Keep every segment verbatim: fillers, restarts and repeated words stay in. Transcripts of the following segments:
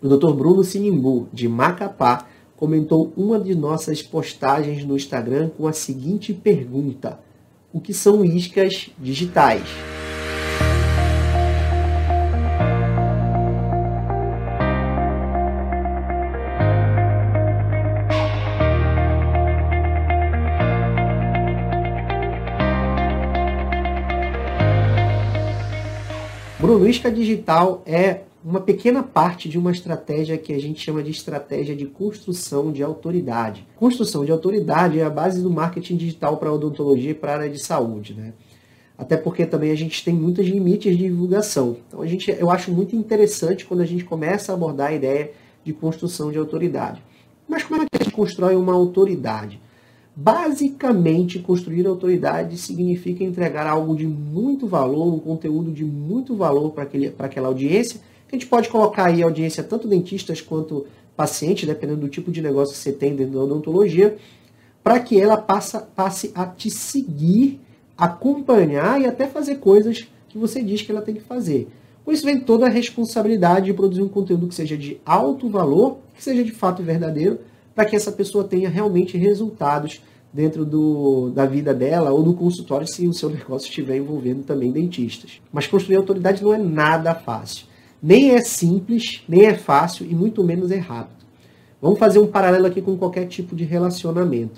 O doutor Bruno Sinimbu, de Macapá, comentou uma de nossas postagens no Instagram com a seguinte pergunta: o que são iscas digitais? Bruno, isca digital é uma pequena parte de uma estratégia que a gente chama de estratégia de construção de autoridade. Construção de autoridade é a base do marketing digital para a odontologia e para a área de saúde, né? Até porque também a gente tem muitos limites de divulgação. Então a gente, eu acho muito interessante quando a gente começa a abordar a ideia de construção de autoridade. Mas como é que a gente constrói uma autoridade? Basicamente, construir autoridade significa entregar algo de muito valor, um conteúdo de muito valor para aquela audiência, que a gente pode colocar aí a audiência tanto dentistas quanto pacientes, dependendo do tipo de negócio que você tem dentro da odontologia, para que ela passa, passe a te seguir, acompanhar e até fazer coisas que você diz que ela tem que fazer. Com isso vem toda a responsabilidade de produzir um conteúdo que seja de alto valor, que seja de fato verdadeiro, para que essa pessoa tenha realmente resultados dentro do, da vida dela ou do consultório, se o seu negócio estiver envolvendo também dentistas. Mas construir autoridade não é nada fácil. Nem é simples, nem é fácil e muito menos é rápido. Vamos fazer um paralelo aqui com qualquer tipo de relacionamento.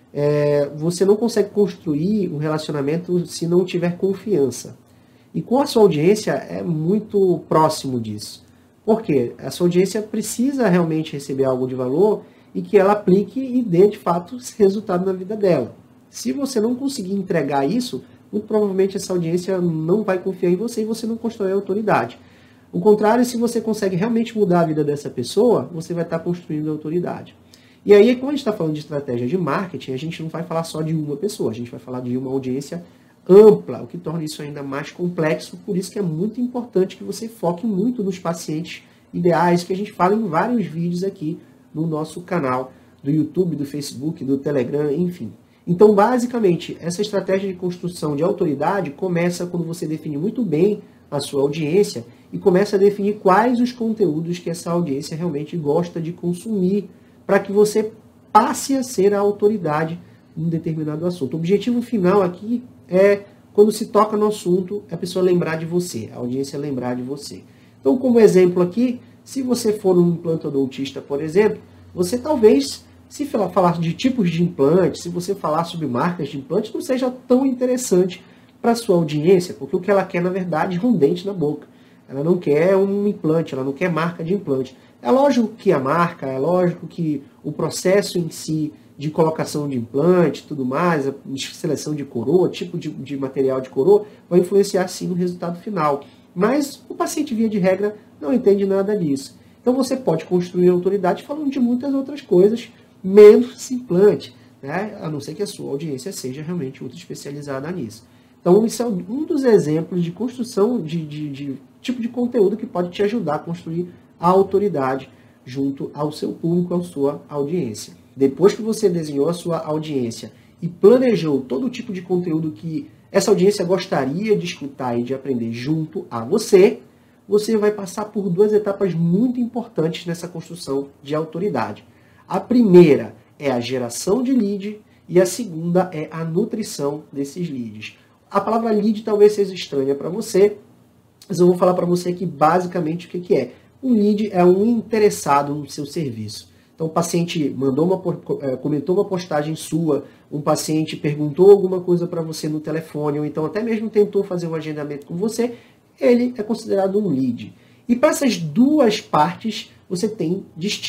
É, você não consegue construir um relacionamento se não tiver confiança. E com a sua audiência é muito próximo disso. Por quê? A sua audiência precisa realmente receber algo de valor e que ela aplique e dê, de fato, resultado na vida dela. Se você não conseguir entregar isso, muito provavelmente essa audiência não vai confiar em você e você não constrói autoridade. O contrário, se você consegue realmente mudar a vida dessa pessoa, você vai estar construindo autoridade. E aí, quando a gente está falando de estratégia de marketing, a gente não vai falar só de uma pessoa, a gente vai falar de uma audiência ampla, o que torna isso ainda mais complexo, por isso que é muito importante que você foque muito nos pacientes ideais, que a gente fala em vários vídeos aqui no nosso canal do YouTube, do Facebook, do Telegram, enfim. Então, basicamente, essa estratégia de construção de autoridade começa quando você define muito bem a sua audiência e começa a definir quais os conteúdos que essa audiência realmente gosta de consumir, para que você passe a ser a autoridade em um determinado assunto. O objetivo final aqui é, quando se toca no assunto, a pessoa lembrar de você, a audiência lembrar de você. Então, como exemplo aqui, se você for um implantodontista, por exemplo, você talvez, se falar de tipos de implantes, se você falar sobre marcas de implantes, não seja tão interessante para a sua audiência, porque o que ela quer, na verdade, é um dente na boca. Ela não quer um implante, ela não quer marca de implante. É lógico que a marca, é lógico que o processo em si de colocação de implante, tudo mais, a seleção de coroa, tipo de, de material de coroa, vai influenciar sim no resultado final. Mas o paciente, via de regra, não entende nada disso. Então você pode construir autoridade falando de muitas outras coisas, menos implante, né? A não ser que a sua audiência seja realmente muito especializada nisso. Então isso é um dos exemplos de construção de, de, de tipo de conteúdo que pode te ajudar a construir a autoridade junto ao seu público, à sua audiência. Depois que você desenhou a sua audiência e planejou todo o tipo de conteúdo que essa audiência gostaria de escutar e de aprender junto a você, você vai passar por duas etapas muito importantes nessa construção de autoridade. A primeira é a geração de lead e a segunda é a nutrição desses leads. A palavra lead talvez seja estranha para você, mas eu vou falar para você aqui basicamente o que, que é. Um lead é um interessado no seu serviço. Então o paciente mandou uma, comentou uma postagem sua, um paciente perguntou alguma coisa para você no telefone, ou então até mesmo tentou fazer um agendamento com você, ele é considerado um lead. E para essas duas partes, você tem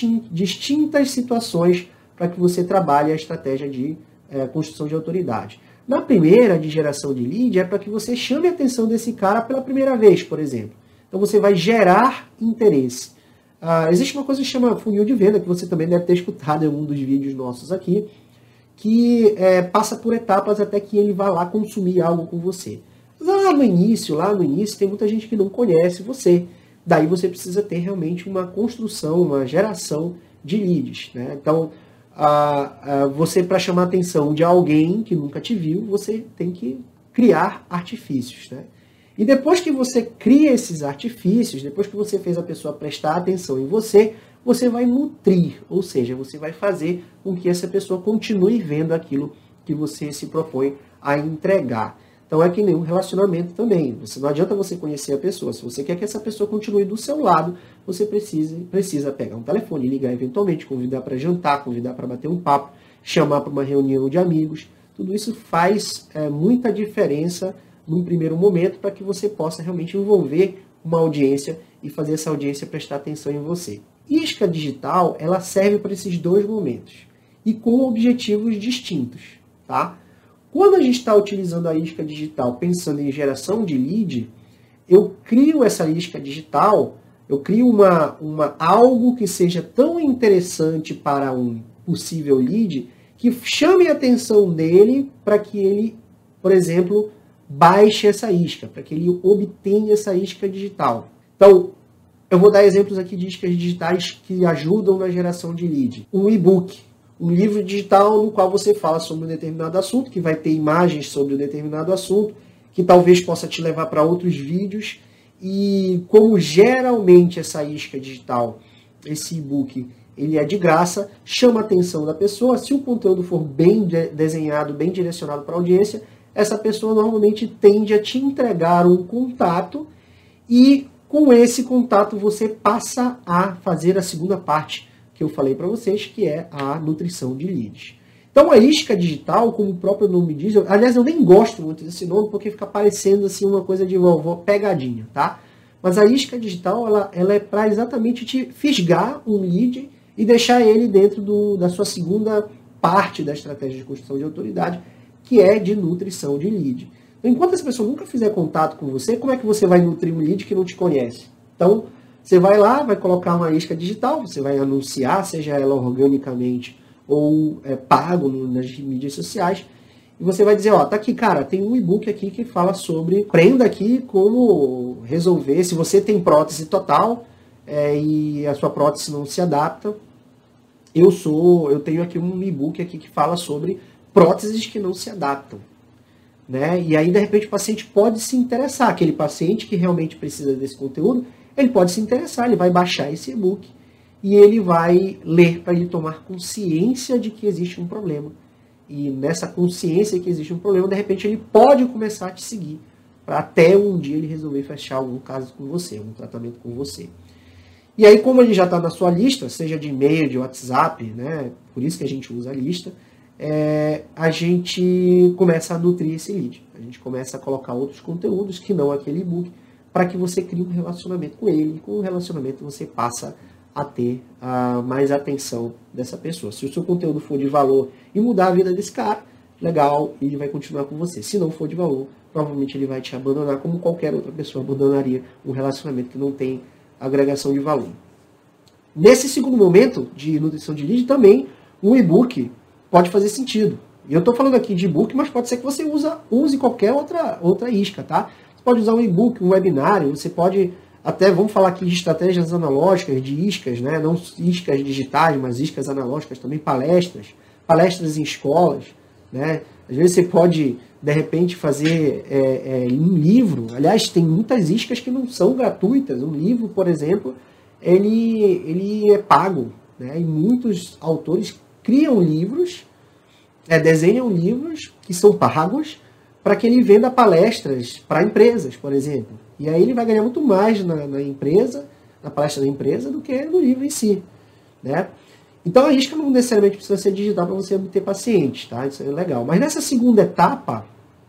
distintas situações para que você trabalhe a estratégia de é, construção de autoridade. Na primeira, de geração de lead, é para que você chame a atenção desse cara pela primeira vez, por exemplo. Então você vai gerar interesse. Uh, existe uma coisa que chama funil de venda, que você também deve ter escutado em um dos vídeos nossos aqui, que é, passa por etapas até que ele vá lá consumir algo com você. Lá no início, lá no início, tem muita gente que não conhece você. Daí você precisa ter realmente uma construção, uma geração de leads, né? Então, uh, uh, você, para chamar a atenção de alguém que nunca te viu, você tem que criar artifícios, né? E depois que você cria esses artifícios, depois que você fez a pessoa prestar atenção em você, você vai nutrir, ou seja, você vai fazer com que essa pessoa continue vendo aquilo que você se propõe a entregar. Então é que nem um relacionamento também. Você, não adianta você conhecer a pessoa. Se você quer que essa pessoa continue do seu lado, você precisa, precisa pegar um telefone, ligar eventualmente, convidar para jantar, convidar para bater um papo, chamar para uma reunião de amigos. Tudo isso faz é, muita diferença num primeiro momento para que você possa realmente envolver uma audiência e fazer essa audiência prestar atenção em você. Isca digital, ela serve para esses dois momentos e com objetivos distintos, tá? Quando a gente está utilizando a isca digital pensando em geração de lead, eu crio essa isca digital, eu crio uma, uma, algo que seja tão interessante para um possível lead que chame a atenção dele para que ele, por exemplo, baixe essa isca, para que ele obtenha essa isca digital. Então, eu vou dar exemplos aqui de iscas digitais que ajudam na geração de lead. Um e-book, um livro digital no qual você fala sobre um determinado assunto, que vai ter imagens sobre um determinado assunto, que talvez possa te levar para outros vídeos. E como geralmente essa isca digital, esse e-book, ele é de graça, chama a atenção da pessoa. Se o conteúdo for bem desenhado, bem direcionado para a audiência, essa pessoa normalmente tende a te entregar um contato e com esse contato você passa a fazer a segunda parte que eu falei para vocês, que é a nutrição de leads. Então a isca digital, como o próprio nome diz, eu, aliás eu nem gosto muito desse nome porque fica parecendo assim uma coisa de vovó, pegadinha, tá? Mas a isca digital, ela, ela é para exatamente te fisgar um lead e deixar ele dentro do, da sua segunda parte da estratégia de construção de autoridade, que é de nutrição de lead. Enquanto essa pessoa nunca fizer contato com você, como é que você vai nutrir um lead que não te conhece? Então, você vai lá, vai colocar uma isca digital, você vai anunciar, seja ela organicamente ou é, pago nas mídias sociais, e você vai dizer, ó, tá aqui, cara, tem um e-book aqui que fala sobre, aprenda aqui como resolver, se você tem prótese total é, e a sua prótese não se adapta, eu sou, eu tenho aqui um e-book aqui que fala sobre próteses que não se adaptam. Né? E aí, de repente, o paciente pode se interessar. Aquele paciente que realmente precisa desse conteúdo, ele pode se interessar, ele vai baixar esse e-book e ele vai ler para ele tomar consciência de que existe um problema. E nessa consciência que existe um problema, de repente, ele pode começar a te seguir para até um dia ele resolver fechar algum caso com você, algum tratamento com você. E aí, como ele já está na sua lista, seja de e-mail, de WhatsApp, né? Por isso que a gente usa a lista, É, a gente começa a nutrir esse lead. A gente começa a colocar outros conteúdos que não aquele e-book, para que você crie um relacionamento com ele. E com o relacionamento você passa a ter uh, mais atenção dessa pessoa. Se o seu conteúdo for de valor e mudar a vida desse cara, legal, ele vai continuar com você. Se não for de valor, provavelmente ele vai te abandonar, como qualquer outra pessoa abandonaria um relacionamento que não tem agregação de valor. Nesse segundo momento de nutrição de lead, também um e-book pode fazer sentido. E eu estou falando aqui de e-book, mas pode ser que você usa, use qualquer outra, outra isca, tá? Você pode usar um e-book, um webinário, você pode até, vamos falar aqui de estratégias analógicas, de iscas, né? Não iscas digitais, mas iscas analógicas também, palestras, palestras em escolas, né? Às vezes você pode, de repente, fazer é, é, um livro. Aliás, tem muitas iscas que não são gratuitas. Um livro, por exemplo, ele, ele é pago, né? E muitos autores criam livros, é, desenham livros que são pagos para que ele venda palestras para empresas, por exemplo. E aí ele vai ganhar muito mais na, na empresa, na palestra da empresa, do que no livro em si. Né? Então a isca não necessariamente precisa ser digital para você obter pacientes, tá? Isso é legal. Mas nessa segunda etapa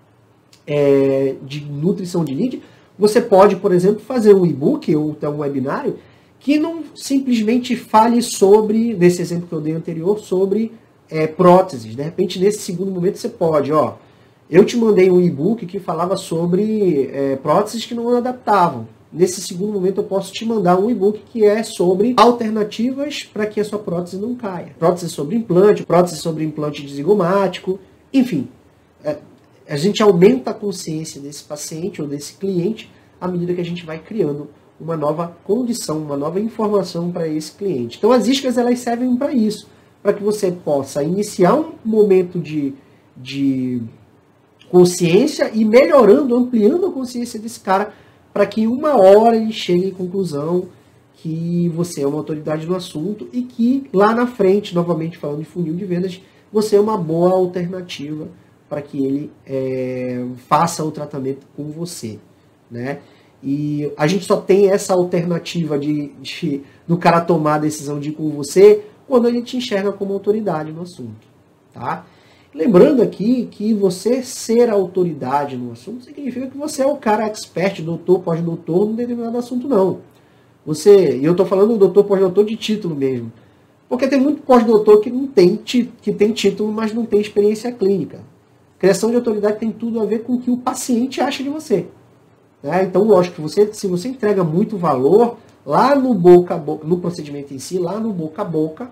é, de nutrição de lead, você pode, por exemplo, fazer um e-book ou até um webinário que não simplesmente fale sobre, nesse exemplo que eu dei anterior, sobre é, próteses. De repente, nesse segundo momento, você pode, ó, eu te mandei um e-book que falava sobre é, próteses que não adaptavam. Nesse segundo momento, eu posso te mandar um e-book que é sobre alternativas para que a sua prótese não caia. Prótese sobre implante, prótese sobre implante zigomático, enfim. É, a gente aumenta a consciência desse paciente ou desse cliente à medida que a gente vai criando uma nova condição, uma nova informação para esse cliente. Então as iscas elas servem para isso, para que você possa iniciar um momento de, de consciência e melhorando, ampliando a consciência desse cara para que uma hora ele chegue à conclusão que você é uma autoridade no assunto e que lá na frente, novamente falando de funil de vendas, você é uma boa alternativa para que ele é, faça o tratamento com você, né? E a gente só tem essa alternativa de, de do cara tomar a decisão de ir com você quando a gente enxerga como autoridade no assunto, tá? Lembrando aqui que você ser autoridade no assunto significa que você é o cara expert, doutor, pós-doutor num determinado assunto, não. Você, e eu estou falando doutor, pós-doutor de título mesmo. Porque tem muito pós-doutor que não tem, que tem título, mas não tem experiência clínica. Criação de autoridade tem tudo a ver com o que o paciente acha de você. Né? Então, lógico, que você, se você entrega muito valor lá no boca a boca, no procedimento em si, lá no boca a boca,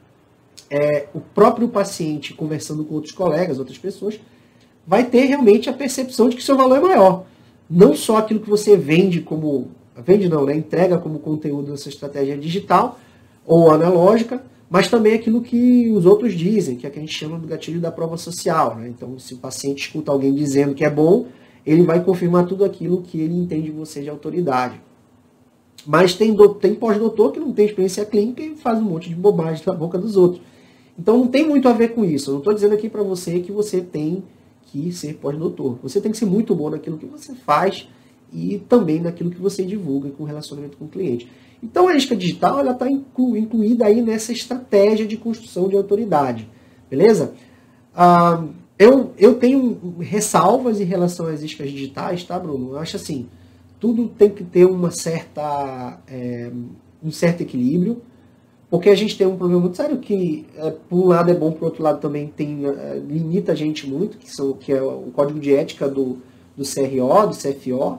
é, o próprio paciente conversando com outros colegas, outras pessoas, vai ter realmente a percepção de que seu valor é maior. Não só aquilo que você vende como, vende não, né? Entrega como conteúdo nessa estratégia digital ou analógica, mas também aquilo que os outros dizem, que é o que a gente chama do gatilho da prova social. Né? Então, se o paciente escuta alguém dizendo que é bom, ele vai confirmar tudo aquilo que ele entende de você de autoridade. Mas tem, tem pós-doutor que não tem experiência clínica e faz um monte de bobagem na boca dos outros. Então não tem muito a ver com isso. Eu não estou dizendo aqui para você que você tem que ser pós-doutor. Você tem que ser muito bom naquilo que você faz e também naquilo que você divulga com relacionamento com o cliente. Então a isca digital ela está inclu, incluída aí nessa estratégia de construção de autoridade. Beleza? Ah, eu, eu tenho ressalvas em relação às iscas digitais, tá, Bruno? Eu acho assim, tudo tem que ter uma certa, é, um certo equilíbrio. Porque a gente tem um problema muito sério que, é, por um lado é bom, por outro lado também tem, é, limita a gente muito, que, são, que é o código de ética do, do C R O, do C F O.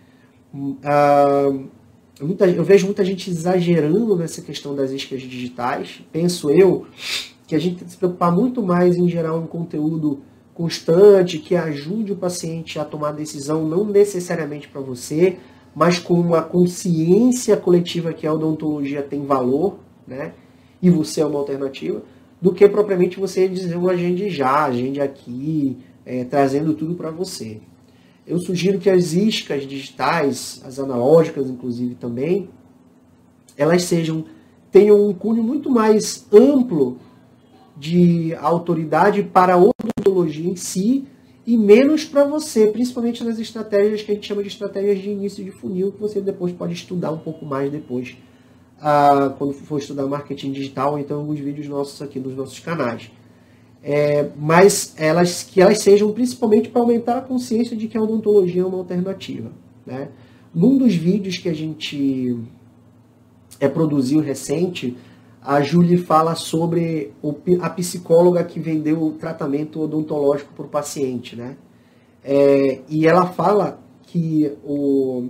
Ah, muita, eu vejo muita gente exagerando nessa questão das iscas digitais. Penso eu que a gente tem que se preocupar muito mais em gerar um conteúdo constante, que ajude o paciente a tomar decisão, não necessariamente para você, mas com uma consciência coletiva que a odontologia tem valor, né? E você é uma alternativa, do que propriamente você dizer um agende já, agende aqui, é, trazendo tudo para você. Eu sugiro que as iscas digitais, as analógicas inclusive também, elas sejam, tenham um cunho muito mais amplo de autoridade para a odontologia em si e menos para você, principalmente nas estratégias que a gente chama de estratégias de início de funil, que você depois pode estudar um pouco mais depois, Uh, quando for estudar marketing digital, ou então alguns vídeos nossos aqui nos nossos canais. É, mas elas, que elas sejam principalmente para aumentar a consciência de que a odontologia é uma alternativa. Né? Num dos vídeos que a gente é, produziu recente, a Julie fala sobre o, a psicóloga que vendeu o tratamento odontológico para o paciente. Né? É, e ela fala que o,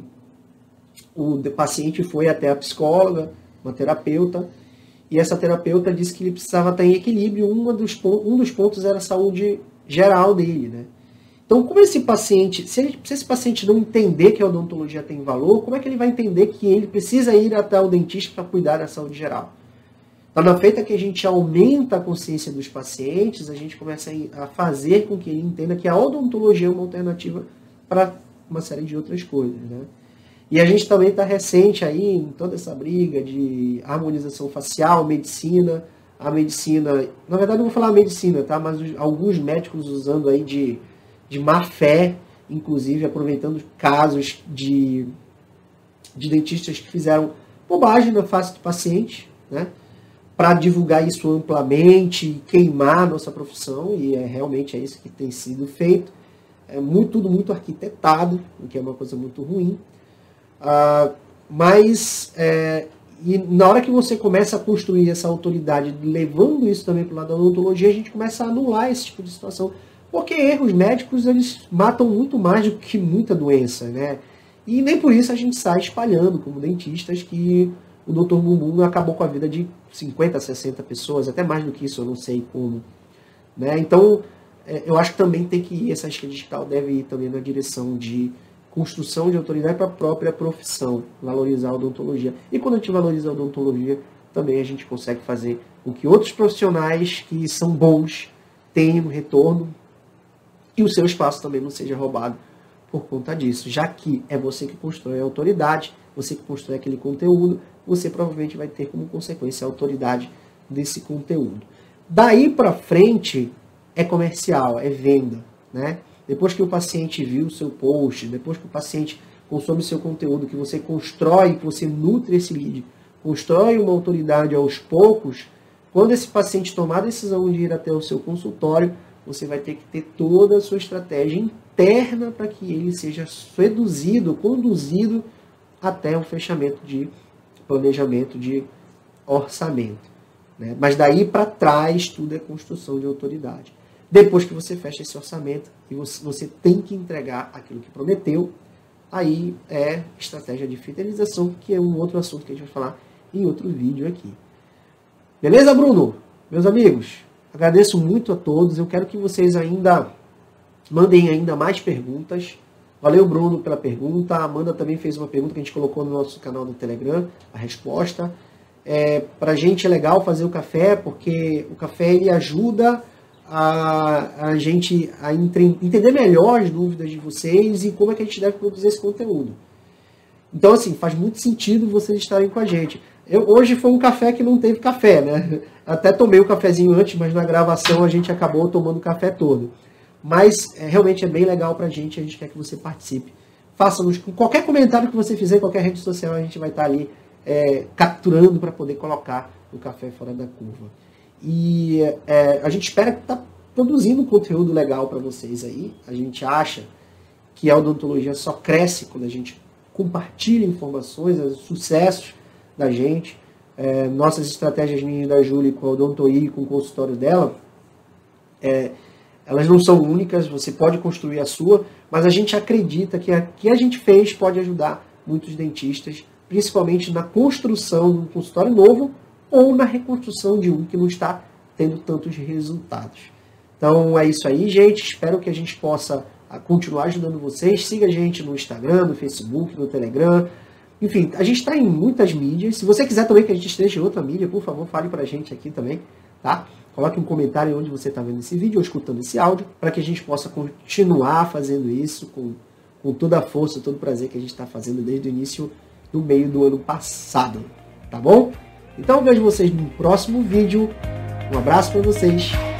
o paciente foi até a psicóloga, uma terapeuta, e essa terapeuta disse que ele precisava estar em equilíbrio. Uma dos, um dos pontos era a saúde geral dele. Né? Então, como esse paciente, se, ele, se esse paciente não entender que a odontologia tem valor, como é que ele vai entender que ele precisa ir até o dentista para cuidar da saúde geral? Então, na feita que a gente aumenta a consciência dos pacientes, a gente começa a fazer com que ele entenda que a odontologia é uma alternativa para uma série de outras coisas. Né? E a gente também está recente aí em toda essa briga de harmonização facial, medicina, a medicina, na verdade não vou falar medicina, tá? Mas os, alguns médicos usando aí de, de má fé, inclusive aproveitando casos de, de dentistas que fizeram bobagem na face do paciente, né? Para divulgar isso amplamente e queimar a nossa profissão, e é realmente é isso que tem sido feito. É muito, tudo muito arquitetado, o que é uma coisa muito ruim. Uh, mas, é, e na hora que você começa a construir essa autoridade, levando isso também para o lado da odontologia, a gente começa a anular esse tipo de situação. Porque erros médicos, eles matam muito mais do que muita doença, né? E nem por isso a gente sai espalhando, como dentistas, que o doutor Bumbum acabou com a vida de cinquenta, sessenta pessoas, até mais do que isso, eu não sei como. Né? Então, é, eu acho que também tem que ir, essa isca digital deve ir também na direção de construção de autoridade para a própria profissão, valorizar a odontologia. E quando a gente valoriza a odontologia, também a gente consegue fazer com que outros profissionais que são bons tenham retorno e o seu espaço também não seja roubado por conta disso, já que é você que constrói a autoridade, você que constrói aquele conteúdo, você provavelmente vai ter como consequência a autoridade desse conteúdo. Daí para frente é comercial, é venda, né? Depois que o paciente viu o seu post, depois que o paciente consome o seu conteúdo, que você constrói, que você nutre esse lead, constrói uma autoridade aos poucos, quando esse paciente tomar a decisão de ir até o seu consultório, você vai ter que ter toda a sua estratégia interna para que ele seja seduzido, conduzido até o fechamento de planejamento de orçamento, né? Mas daí para trás tudo é construção de autoridade. Depois que você fecha esse orçamento e você, você tem que entregar aquilo que prometeu, aí é estratégia de fidelização, que é um outro assunto que a gente vai falar em outro vídeo aqui. Beleza, Bruno? Meus amigos, agradeço muito a todos. Eu quero que vocês ainda mandem ainda mais perguntas. Valeu, Bruno, pela pergunta. A Amanda também fez uma pergunta que a gente colocou no nosso canal do Telegram, a resposta. É, para a gente é legal fazer o café, porque o café ele ajuda a, a gente a entre, entender melhor as dúvidas de vocês e como é que a gente deve produzir esse conteúdo. Então, assim, faz muito sentido vocês estarem com a gente. Eu, hoje foi um café que não teve café, né? Até tomei o cafezinho antes, mas na gravação a gente acabou tomando o café todo. Mas é, realmente é bem legal pra gente, a gente quer que você participe. Faça-nos com qualquer comentário que você fizer em qualquer rede social, a gente vai estar ali é, capturando para poder colocar o Café Fora da Curva. E é, a gente espera que tá produzindo conteúdo legal para vocês aí. A gente acha que a odontologia só cresce quando a gente compartilha informações, os sucessos da gente, é, nossas estratégias minhas da Júlia com a Odontoí, com o consultório dela, é, elas não são únicas, você pode construir a sua, mas a gente acredita que a que a gente fez pode ajudar muitos dentistas, principalmente na construção de um consultório novo ou na reconstrução de um que não está tendo tantos resultados. Então é isso aí, gente. Espero que a gente possa continuar ajudando vocês. Siga a gente no Instagram, no Facebook, no Telegram. Enfim, a gente está em muitas mídias. Se você quiser também que a gente esteja em outra mídia, por favor, fale para a gente aqui também, tá? Coloque um comentário onde você está vendo esse vídeo ou escutando esse áudio, para que a gente possa continuar fazendo isso com, com toda a força, todo o prazer que a gente está fazendo desde o início do meio do ano passado, tá bom? Então vejo vocês no próximo vídeo. Um abraço para vocês.